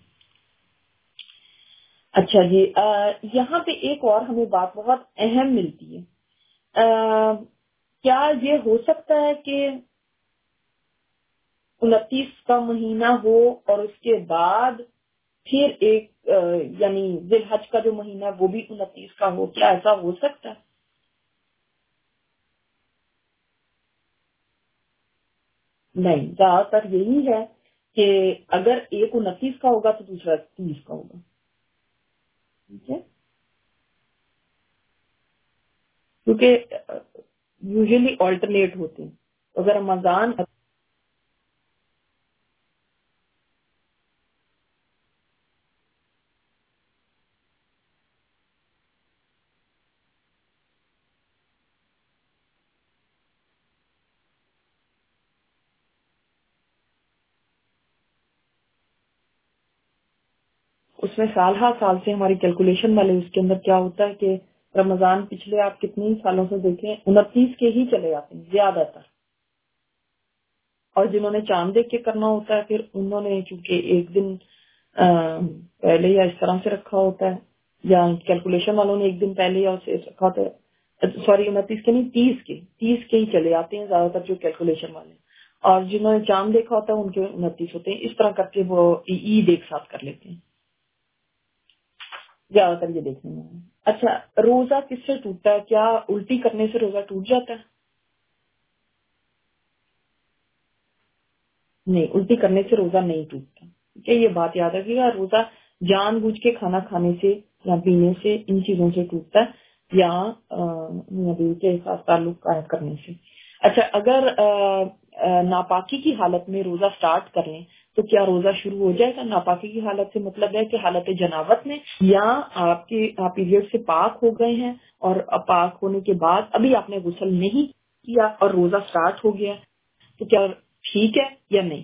اچھا جی, یہاں پہ ایک اور ہمیں بات بہت اہم ملتی ہے. کیا یہ ہو سکتا ہے کہ 29 کا مہینہ ہو اور اس کے بعد پھر ایک یعنی ذی الحج کا جو مہینہ وہ بھی 29 کا ہو, کیا ایسا ہو سکتا ہے؟ نہیں, زیادہ تر یہی ہے کہ اگر ایک 29 کا ہوگا تو دوسرا 30 کا ہوگا. ٹھیک ہے, کیونکہ یوزلی آلٹرنیٹ ہوتے ہیں. اگر رمضان اس میں سال ہر سال سے ہماری کیلکولیشن والے اس کے اندر کیا ہوتا ہے کہ رمضان پچھلے آپ کتنے سالوں سے دیکھیں 29 کے ہی چلے جاتے ہیں زیادہ تر, اور جنہوں نے چاند دیکھ کے کرنا ہوتا ہے پھر انہوں نے چونکہ ایک دن پہلے یا اس طرح سے رکھا ہوتا ہے, یا کیلکولیشن والوں نے ایک دن پہلے یا اسے رکھا ہوتا ہے, سوری 29 کے نہیں 30 کے ہی چلے جاتے ہیں زیادہ تر جو کیلکولیشن والے, اور جنہوں نے چاند دیکھا ہوتا ہے ان کے 29 ہوتے ہیں. اس طرح کر کے وہ عید ایک ساتھ کر لیتے ہیں زیادہ تر یہ دیکھنے میں. اچھا, روزہ کس سے ٹوٹتا ہے؟ کیا الٹی کرنے سے روزہ ٹوٹ جاتا ہے؟ نہیں, الٹی کرنے سے روزہ نہیں ٹوٹتا. ٹھیک ہے, یہ بات یاد رکھیے گا. روزہ جان بوجھ کے کھانا کھانے سے یا پینے سے ان چیزوں سے ٹوٹتا ہے, یا نبی کے ساتھ تعلق قائم کرنے سے. اچھا, اگر ناپاکی کی حالت میں روزہ سٹارٹ کر لیں تو کیا روزہ شروع ہو جائے گا؟ ناپاکی کی حالت سے مطلب ہے کہ حالت جنابت میں, یا آپ پیریڈ سے پاک ہو گئے ہیں اور پاک ہونے کے بعد ابھی آپ نے غسل نہیں کیا اور روزہ سٹارٹ ہو گیا, تو کیا ٹھیک ہے یا نہیں؟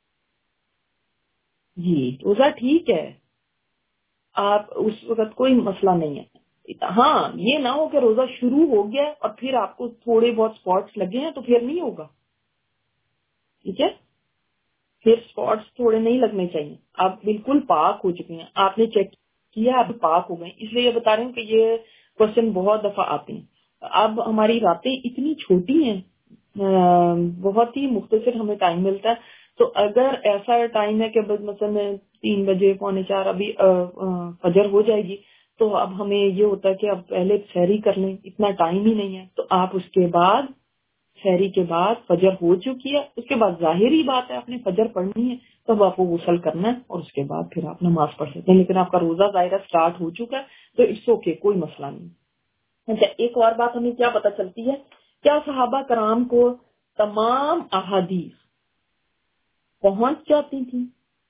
جی, روزہ ٹھیک ہے, آپ اس وقت کوئی مسئلہ نہیں ہے. ہاں, یہ نہ ہو کہ روزہ شروع ہو گیا اور پھر آپ کو تھوڑے بہت سپاٹس لگے ہیں تو پھر نہیں ہوگا. ٹھیک ہے, پھر سپاٹس تھوڑے نہیں لگنے چاہیے. آپ بالکل پاک ہو چکے ہیں, آپ نے چیک کیا آپ پاک ہو گئے. اس لیے یہ بتا رہے ہوں کہ یہ کوشچن بہت دفعہ آتے ہیں. اب ہماری راتیں اتنی چھوٹی ہیں, بہت ہی مختصر ہمیں ٹائم ملتا ہے, تو اگر ایسا ٹائم ہے کہ مثلا 3 بجے 3:45 ابھی فجر ہو جائے گی, تو اب ہمیں یہ ہوتا ہے کہ اب پہلے سحری کر لیں, اتنا ٹائم ہی نہیں ہے, تو آپ اس کے بعد سحری کے بعد فجر ہو چکی ہے, اس کے بعد ظاہری بات ہے آپ نے فجر پڑھنی ہے, تب آپ کو غسل کرنا ہے اور اس کے بعد پھر آپ نماز پڑھ سکتے ہیں. لیکن آپ کا روزہ ظاہرہ سٹارٹ ہو چکا ہے تو اٹس اوکے, کوئی مسئلہ نہیں. اچھا, ایک اور بات ہمیں کیا پتہ چلتی ہے, کیا صحابہ کرام کو تمام احادیث پہنچ جاتی تھی؟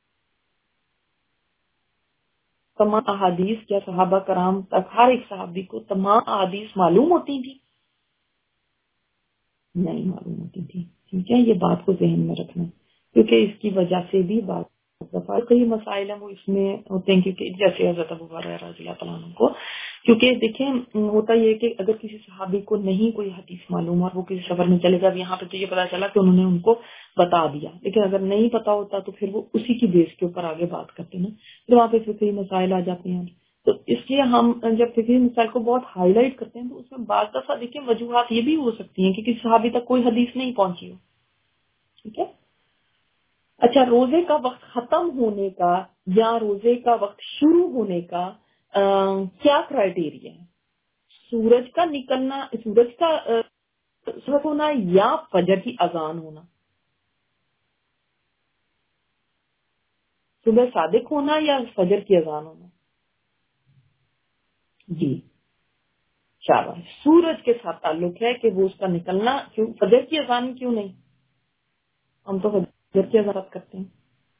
تمام احادیث کیا صحابہ کرام تک ہر ایک صحابی کو تمام احادیث معلوم ہوتی تھی؟ نہیں معلوم ہوتی تھی. ٹھیک ہے, یہ بات کو ذہن میں رکھنا, کیونکہ اس کی وجہ سے بھی بات دفعہ کئی مسائل ہیں وہ اس میں ہوتے ہیں, کیونکہ جیسے حضرت ابو ہریرہ رضی اللہ تعالیٰ عنہ کو, کیونکہ دیکھیں ہوتا یہ کہ اگر کسی صحابی کو نہیں کوئی حدیث معلوم اور وہ کسی سفر میں چلے گا, یہاں پہ تو یہ پتا چلا کہ انہوں نے ان کو بتا دیا, لیکن اگر نہیں پتا ہوتا تو پھر وہ اسی کی بیس کے اوپر آگے بات کرتے ہیں, پھر وہاں پہ کئی مسائل آ جاتے ہیں. تو اس لیے ہم جب فقہی مسائل کو بہت ہائی لائٹ کرتے ہیں تو اس میں بعض دفعہ دیکھیں وجوہات یہ بھی ہو سکتی ہیں کہ کسی صحابی تک کوئی حدیث نہیں پہنچی ہو. ٹھیک ہے. اچھا, روزے کا وقت ختم ہونے کا یا روزے کا وقت شروع ہونے کا کیا کرائیٹیریا ہے؟ سورج کا نکلنا, سورج کا ہونا یا فجر کی اذان ہونا؟ صبح صادق ہونا یا فجر کی اذان ہونا؟ جی شاباش. سورج کے ساتھ تعلق ہے کہ وہ اس کا نکلنا. کیوں فجر کی اذان کیوں نہیں؟ ہم تو فجر کی اذان کرتے ہیں.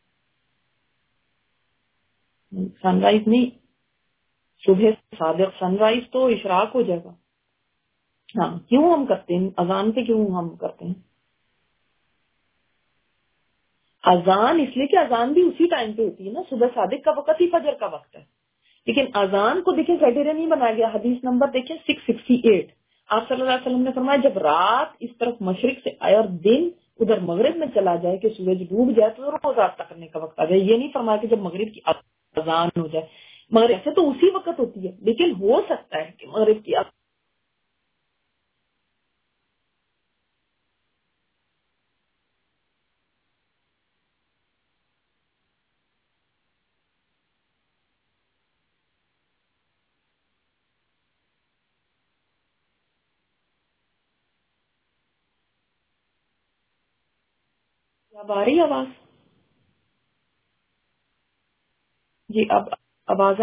سن رائز نہیں, صبح صادق سن رائز تو اشراق ہو جائے گا. ہاں کیوں ہم کرتے ہیں اذان پہ؟ کیوں ہم کرتے ہیں اذان؟ اس لیے کہ اذان بھی اسی ٹائم پہ ہوتی ہے نا. صبح صادق کا وقت ہی فجر کا وقت ہے. لیکن اذان کو دیکھیں کرائٹیریا نہیں بنایا گیا. حدیث نمبر دیکھیں 668. آپ صلی اللہ علیہ وسلم نے فرمایا جب رات اس طرف مشرق سے آئے اور دن ادھر مغرب میں چلا جائے کہ سورج ڈوب جائے تو روزہ کرنے کا وقت آ جائے. یہ نہیں فرمایا کہ جب مغرب کی اذان ہو جائے. مغرب سے تو اسی وقت ہوتی ہے, لیکن ہو سکتا ہے کہ مغرب کی اب آ رہی آواز؟ جی اب آواز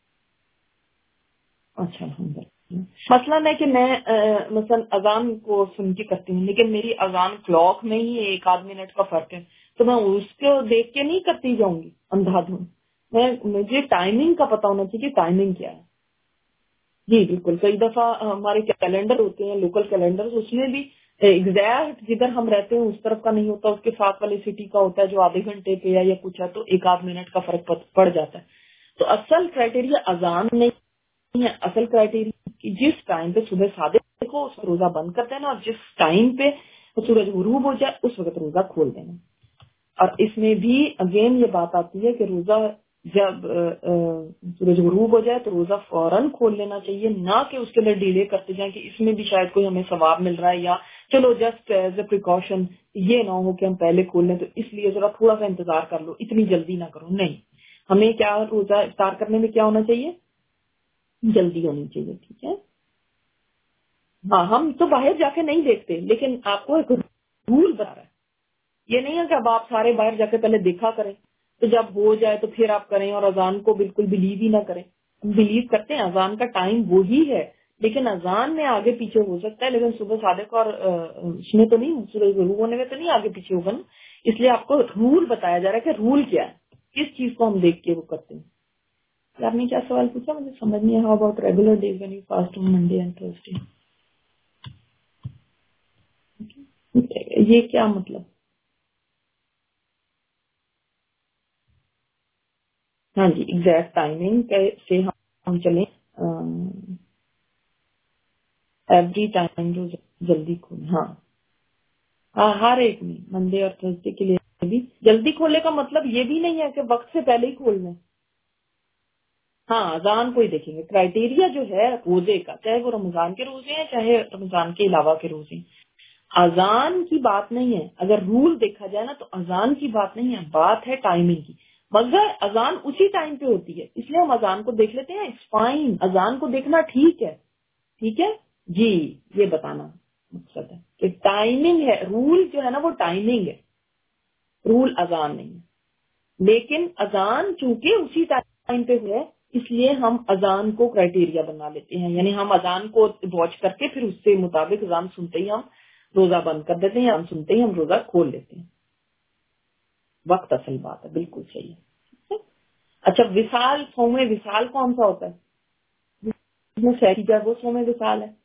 اچھا الحمدللہ. مسئلہ ہے کہ میں مثلا اذان کو سن کے کرتی ہوں, لیکن میری اذان کلاک میں ہی 1 منٹ کا فرق ہے, تو میں اس کو دیکھ کے نہیں کرتی جاؤں گی اندھا دھند. مجھے ٹائمنگ کا پتا ہونا چاہیے کہ ٹائمنگ کیا ہے. جی بالکل. کئی دفعہ ہمارے کیلنڈر ہوتے ہیں لوکل کیلنڈر, اس میں بھی ایگزیکٹ جدھر ہم رہتے ہیں اس طرف کا نہیں ہوتا, اس کے ساتھ والے سٹی کا ہوتا ہے جو آدھے گھنٹے پہ یا کچھ ہے, تو 1 منٹ کا فرق پڑ جاتا ہے. تو اصل کرائٹیریا اذان نہیں ہے. اصل کرائٹیریا جس ٹائم پہ صبح صادق کو اس روزہ بند کر دینا, اور جس ٹائم پہ سورج غروب ہو جائے اس وقت روزہ کھول دینا. اور اس میں بھی اگین یہ بات آتی ہے کہ روزہ جب سورج غروب ہو جائے تو روزہ فوراً کھول لینا چاہیے, نہ کہ اس کے اندر ڈیلے کرتے جائیں کہ اس میں بھی شاید کوئی ہمیں ثواب مل رہا ہے, یا چلو جسٹ ایز اے پریکاشن یہ نہ ہو کہ ہم پہلے کھول لیں تو اس لیے ذرا تھوڑا سا انتظار کر لو, اتنی جلدی نہ کرو. نہیں, ہمیں کیا روزہ افطار کرنے میں کیا ہونا چاہیے؟ جلدی ہونی چاہیے. ٹھیک ہے. ہاں ہم تو باہر جا کے نہیں دیکھتے, لیکن آپ کو ایک رول بتا رہا ہے. یہ نہیں ہے کہ اب آپ سارے باہر جا کے پہلے دیکھا کریں تو جب ہو جائے تو پھر آپ کریں, اور اذان کو بالکل بلیو ہی نہ کریں. ہم بلیو کرتے ہیں اذان کا ٹائم وہی ہے, لیکن اذان میں آگے پیچھے ہو سکتا ہے, لیکن صبح صادق اور اس میں تو نہیں, سورج غروب ہونے میں تو نہیں آگے پیچھے ہوگا نا. اس لیے آپ کو رول بتایا جا رہا ہے کہ رول کیا ہے, کس چیز کو ہم دیکھ کے وہ کرتے ہیں. آپ نے کیا سوال پوچھا مجھے سمجھ نہیں آیا. How about regular days when you fast on Monday and Thursday? یہ کیا مطلب؟ ہاں جی ایگزیکٹ ٹائمنگ سے ہم چلیں ایوری ٹائم جو جلدی کھولیں. ہاں ہر ایک میں منڈے اور تھرسڈے کے لیے بھی جلدی کھولنے کا مطلب یہ بھی نہیں ہے کہ وقت سے پہلے ہی کھول لیں. ہاں اذان کو ہی دیکھیں گے. کرائٹیریا جو ہے روزے کا, چاہے وہ رمضان کے روزے ہیں چاہے رمضان کے علاوہ کے روزے ہیں, اذان کی بات نہیں ہے. اگر رول دیکھا جائے نا تو اذان کی بات نہیں ہے, بات ہے ٹائمنگ کی. مگر اذان اسی ٹائم پہ ہوتی ہے, اس لیے ہم اذان کو دیکھ لیتے ہیں. اٹس فائن, اذان کو دیکھنا ٹھیک ہے. ٹھیک ہے جی, یہ بتانا مقصد ہے کہ ٹائمنگ ہے. رول جو ہے نا وہ ٹائمنگ ہے, رول اذان نہیں ہے. لیکن اذان چونکہ اسی ٹائم پہ ہے اس لیے ہم اذان کو کرائٹیریا بنا لیتے ہیں. یعنی ہم اذان کو واچ کر کے پھر اس سے مطابق اذان سنتے ہی ہم روزہ بند کر دیتے ہیں, ہم سنتے ہی ہم روزہ کھول لیتے ہیں. وقت اصل بات ہے, بالکل صحیح ہے. اچھا وصال, صوم وصال کون سا ہوتا ہے جس میں سحری کا, وہ صوم وصال ہے.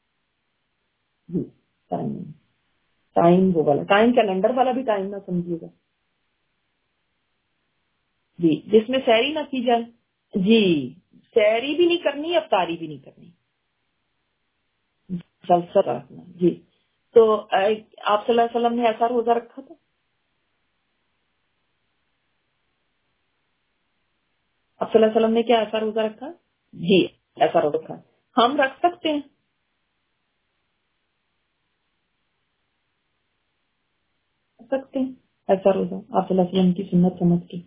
ٹائم وہ والا ٹائم, کیلنڈر والا بھی ٹائم نہ سمجھیے گا جی, جس میں سحری نہ کی جائے. جی سحری بھی نہیں کرنی, افطاری بھی نہیں کرنی, سلسلہ رکھنا. جی تو آپ صلی اللہ علیہ وسلم نے ایسا روزہ رکھا تھا؟ آپ صلی اللہ علیہ وسلم نے کیا ایسا روزہ رکھا؟ جی ایسا روزہ رکھا. ہم رکھ سکتے ہیں, ایسا روزہ آپ صلی اللہ علیہ وسلم کی سنت سمجھ کے.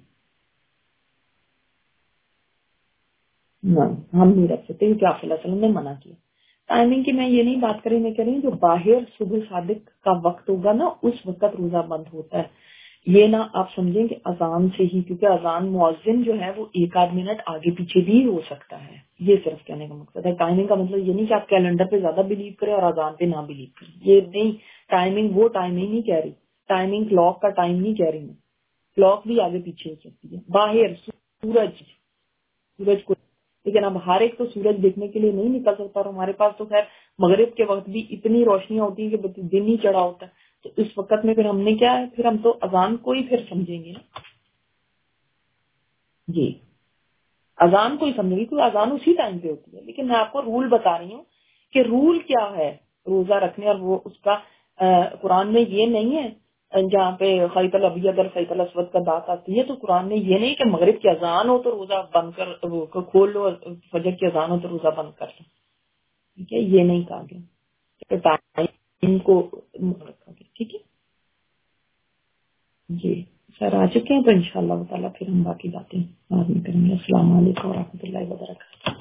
ہم نہیں رکھ سکتے کیونکہ آپ صلی اللہ علیہ وسلم نے منع کیا. ٹائمنگ کی میں یہ نہیں بات کر رہی, میں کہہ رہی ہوں جو باہر صبح صادق کا وقت ہوگا نا اس وقت روزہ بند ہوتا ہے. یہ نہ آپ سمجھیں کہ اذان سے ہی، کیونکہ اذان مؤذن جو ہے وہ 1-8 منٹ آگے پیچھے بھی ہو سکتا ہے. یہ صرف کہنے کا مقصد ہے. ٹائمنگ کا مطلب یہ نہیں کہ آپ کیلنڈر پہ زیادہ بلیو کریں اور اذان پہ نہ بلیو کریں. یہ نہیں، ٹائمنگ وہ ٹائمنگ نہیں کہہ رہی، ٹائمنگ کلاک کا ٹائم نہیں کہہ رہی میں. کلاک بھی آگے پیچھے ہو سکتی ہے. باہر سورج کو، لیکن اب ہر ایک تو سورج دیکھنے کے لیے نہیں نکل سکتا، اور ہمارے پاس تو خیر مغرب کے وقت بھی اتنی روشنیاں ہوتی ہیں کہ دن ہی چڑھا ہوتا ہے. تو اس وقت میں پھر ہم نے کیا ہے، پھر ہم تو اذان کو ہی پھر سمجھیں گے نا. جی اذان کو ہی سمجھیں گے، کیونکہ اذان اسی ٹائم پہ ہوتی ہے. لیکن میں آپ کو رول بتا رہی ہوں کہ رول کیا ہے روزہ رکھنے، اور وہ اس کا قرآن میں یہ نہیں ہے جہاں پہ خیط الابیض اور خیط الاسود کا بات آتی ہے تو قرآن میں یہ نہیں کہ مغرب کی اذان ہو تو روزہ بند کر کھول لو، اور فجر کی اذان ہو تو روزہ بند کر لو. ٹھیک ہے، یہ نہیں کہا گیا، ٹائم کو رکھا گیا. ٹھیک ہے جی سر، آ چکے ہیں تو انشاءاللہ تعالیٰ پھر ہم باقی باتیں بعد میں کریں گے. السلام علیکم و رحمۃ اللہ وبرکاتہ.